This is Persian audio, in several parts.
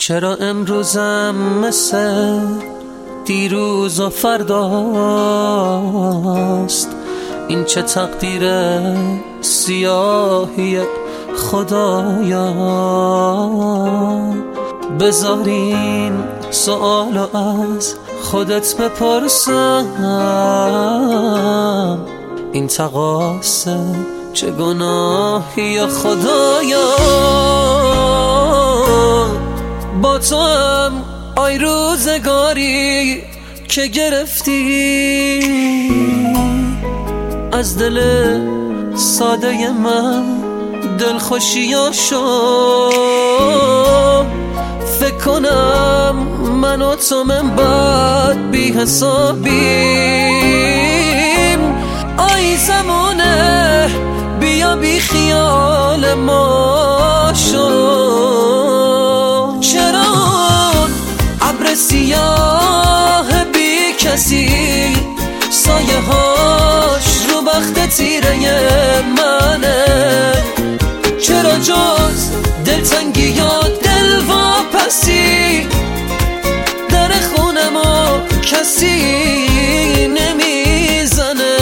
چرا امروزم مثل دیروز و فرداست؟ این چه تقدیر سیاهی خدایا. بذارین سوالو از خودت بپرسم، این تقاصه چه گناهی یا خدایا. با تو هم آی روزگاری که گرفتی از دل ساده من دلخوشیا شد. فکر کنم من و تو من بعد بی حسابیم. آی زمانه بیا بی خیال ما شد. چرا ابر سیاه بی کسی سایه هاش رو بخت تیره منه؟ چرا جز دلتنگی یا دل واپسی در خونه ما کسی نمیزنه؟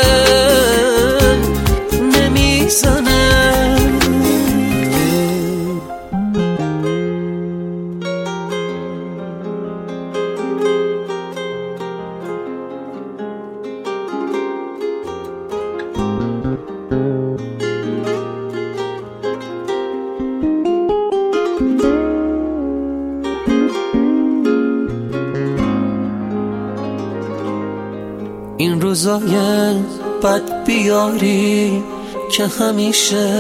این روزای بد بیاری که همیشه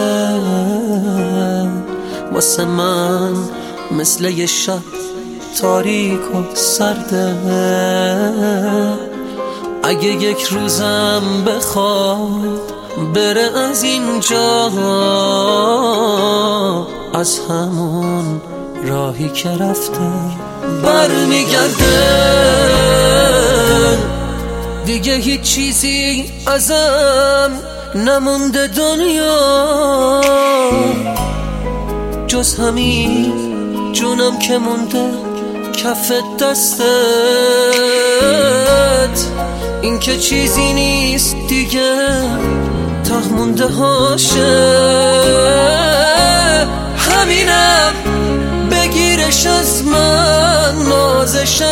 واسه من مثل یه شب تاریک و سرده. اگه یک روزم بخواد بره از اینجا، از همون راهی که رفته برمیگرده. دیگه هیچ چیزی ازم نمونده دنیا، جز همین جونم که مونده کف دستت. این که چیزی نیست دیگه ته مونده هاشه. همینم بگیرش از من نازش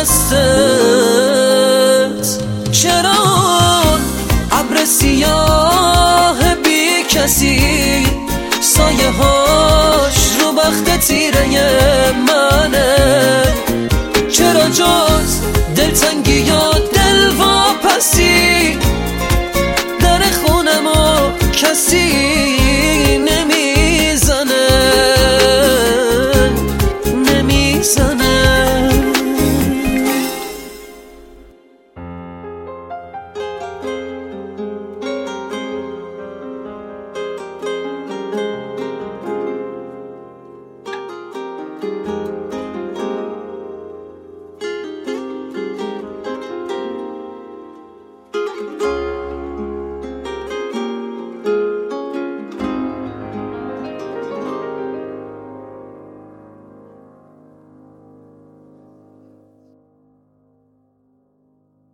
هستت. چرا ابر سیاه بی کسی سایه هاش رو بخت تیره منه؟ چرا جز دلتنگی یا